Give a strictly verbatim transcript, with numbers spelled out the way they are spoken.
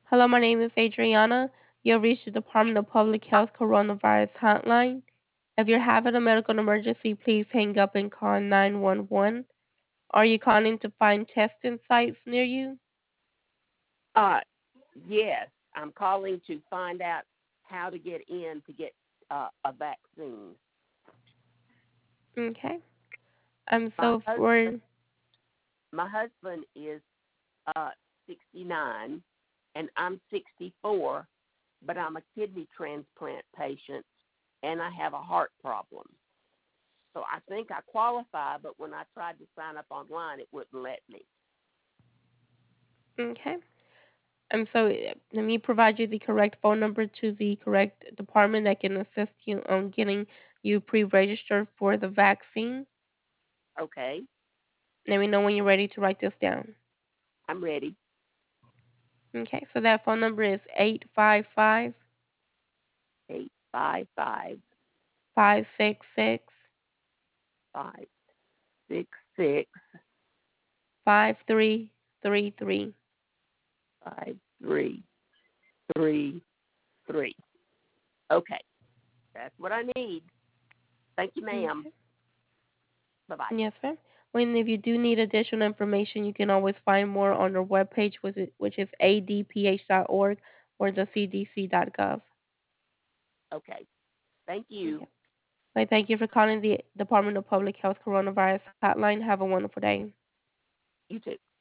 Hello, my name is Adriana. You have reached the Department of Public Health Coronavirus Hotline. If you're having a medical emergency, please hang up and call nine one one. Are you calling to find testing sites near you? Uh, yes, I'm calling to find out how to get in to get uh, a vaccine. Okay. Um, My so husband, for, my husband is uh, sixty-nine, and I'm sixty-four, but I'm a kidney transplant patient, and I have a heart problem. So I think I qualify, but when I tried to sign up online, it wouldn't let me. okay. Um, so uh, let me provide you the correct phone number to the correct department that can assist you on getting you pre-registered for the vaccine. Okay, Let me know when you're ready to write this down. I'm ready. Okay, so that phone number is eight five five, Eight five five five six six, five six six five three three three. five three three three. Okay, that's what I need. Thank you, ma'am. Okay. Bye bye. Yes, ma'am. When if you do need additional information, you can always find more on our webpage, which is, which is a d p h dot org or the c d c dot gov. Okay, thank you. Okay. I thank you for calling the Department of Public Health Coronavirus Hotline. Have a wonderful day. You too.